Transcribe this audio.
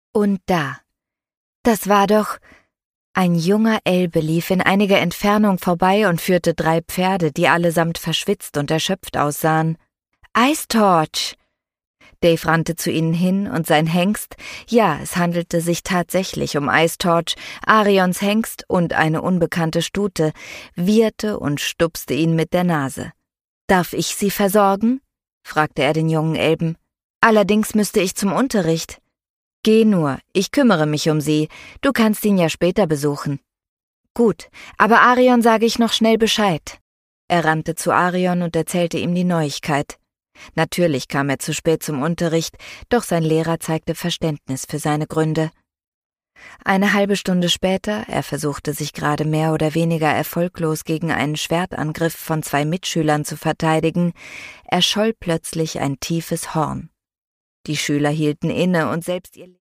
Und da. Das war doch... Ein junger Elbe lief in einiger Entfernung vorbei und führte 3 Pferde, die allesamt verschwitzt und erschöpft aussahen. »Ice Torch!« Dave rannte zu ihnen hin und sein Hengst, ja, es handelte sich tatsächlich um Ice Torch, Arions Hengst und eine unbekannte Stute, wieherte und stupste ihn mit der Nase. »Darf ich Sie versorgen?« fragte er den jungen Elben. »Allerdings müsste ich zum Unterricht.« »Geh nur, ich kümmere mich um sie, du kannst ihn ja später besuchen.« »Gut, aber Arion sage ich noch schnell Bescheid.« Er rannte zu Arion und erzählte ihm die Neuigkeit. Natürlich kam er zu spät zum Unterricht, doch sein Lehrer zeigte Verständnis für seine Gründe. Eine halbe Stunde später, er versuchte sich gerade mehr oder weniger erfolglos gegen einen Schwertangriff von 2 Mitschülern zu verteidigen, erscholl plötzlich ein tiefes Horn. Die Schüler hielten inne und selbst ihr